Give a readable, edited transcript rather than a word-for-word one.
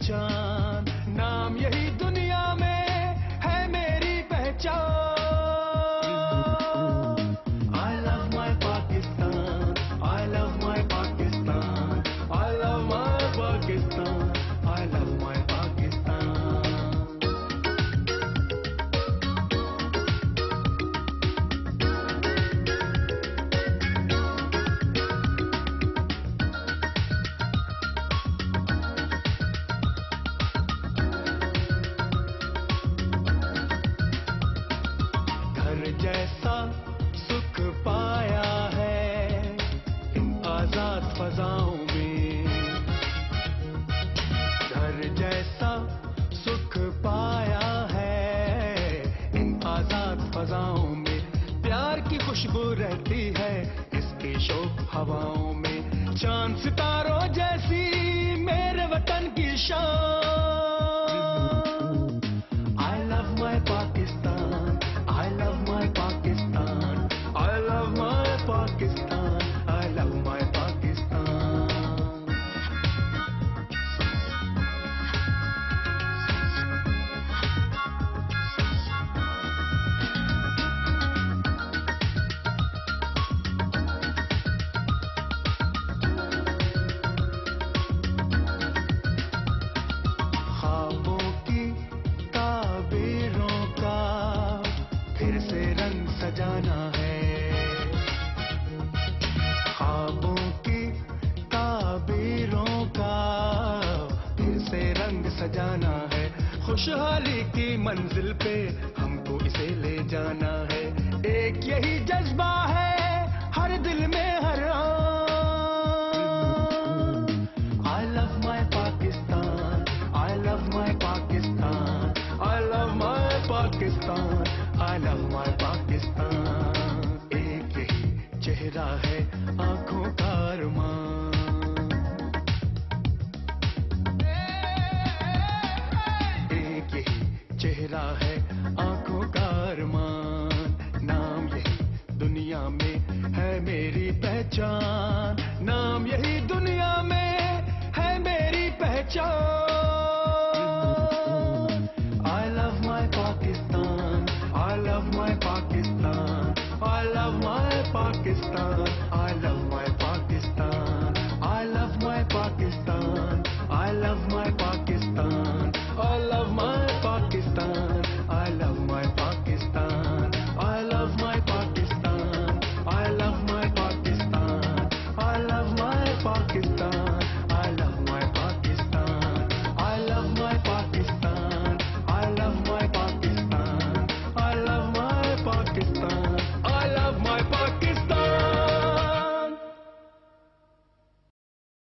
पहचान, नाम यही दुनिया में है मेरी पहचान। I love my Pakistan, I love my Pakistan, I love my Pakistan, I love my Pakistan। जैसा सुख पाया है इन आजाद फजाओं में, घर जैसा सुख पाया है इन आजाद फजाओं में। प्यार की खुशबू रहती है इसकी शोक हवाओं में, चांद सितारों जैसी मेरे वतन की शान। I love my Pakistan, I love my Pakistan, I love my Pakistan, I love my Pakistan। ख्वाबों की ताबीरों का फिर से रंग सजाना है, ख्वाबों की ताबीरों का फिर से रंग सजाना है। खुशहाली की मंजिल पे हमको इसे ले जाना है, एक यही जज्बा है हर दिल में हर आन। I love my Pakistan, I love my Pakistan, I love my Pakistan, I love my Pakistan। एक यही चेहरा है आंखों का अरमान, एक यही चेहरा है आंखों का अरमान। नाम यही दुनिया में है मेरी पहचान, नाम यही दुनिया में